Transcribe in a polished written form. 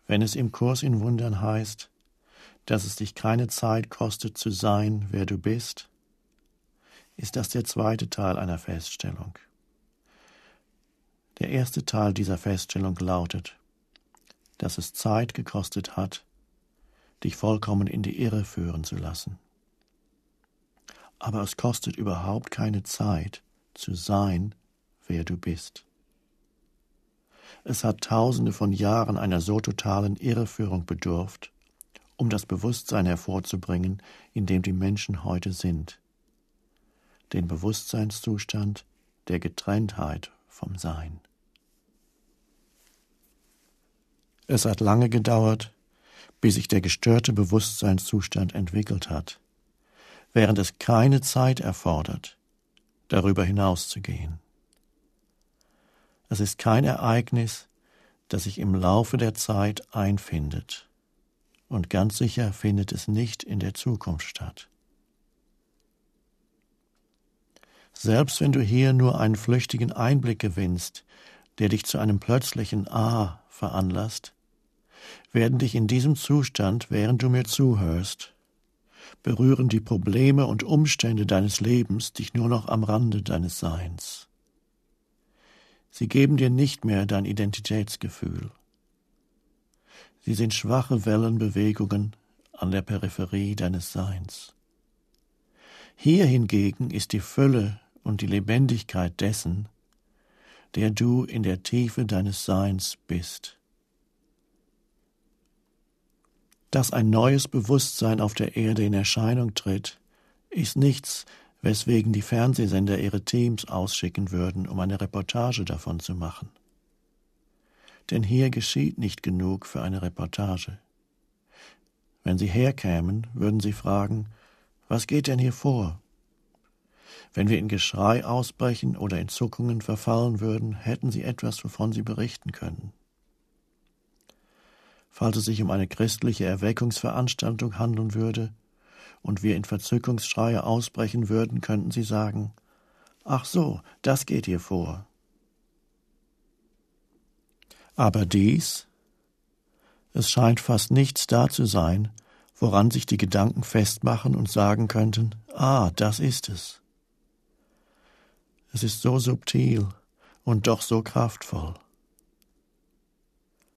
Wenn es im Kurs in Wundern heißt, dass es dich keine Zeit kostet zu sein, wer du bist, ist das der zweite Teil einer Feststellung. Der erste Teil dieser Feststellung lautet, dass es Zeit gekostet hat, dich vollkommen in die Irre führen zu lassen. Aber es kostet überhaupt keine Zeit, zu sein, wer du bist. Es hat Tausende von Jahren einer so totalen Irreführung bedurft, um das Bewusstsein hervorzubringen, in dem die Menschen heute sind. Den Bewusstseinszustand der Getrenntheit vom Sein. Es hat lange gedauert, bis sich der gestörte Bewusstseinszustand entwickelt hat, während es keine Zeit erfordert, darüber hinauszugehen. Es ist kein Ereignis, das sich im Laufe der Zeit einfindet, und ganz sicher findet es nicht in der Zukunft statt. Selbst wenn du hier nur einen flüchtigen Einblick gewinnst, der dich zu einem plötzlichen Ah veranlasst, werden dich in diesem Zustand, während du mir zuhörst, berühren die Probleme und Umstände deines Lebens dich nur noch am Rande deines Seins. Sie geben dir nicht mehr dein Identitätsgefühl. Sie sind schwache Wellenbewegungen an der Peripherie deines Seins. Hier hingegen ist die Fülle und die Lebendigkeit dessen, der du in der Tiefe deines Seins bist. Dass ein neues Bewusstsein auf der Erde in Erscheinung tritt, ist nichts, weswegen die Fernsehsender ihre Teams ausschicken würden, um eine Reportage davon zu machen. Denn hier geschieht nicht genug für eine Reportage. Wenn sie herkämen, würden sie fragen, was geht denn hier vor? Wenn wir in Geschrei ausbrechen oder in Zuckungen verfallen würden, hätten sie etwas, wovon sie berichten können. Falls es sich um eine christliche Erweckungsveranstaltung handeln würde und wir in Verzückungsschreie ausbrechen würden, könnten sie sagen, ach so, das geht hier vor. Aber dies, es scheint fast nichts da zu sein, woran sich die Gedanken festmachen und sagen könnten, ah, das ist es. Es ist so subtil und doch so kraftvoll.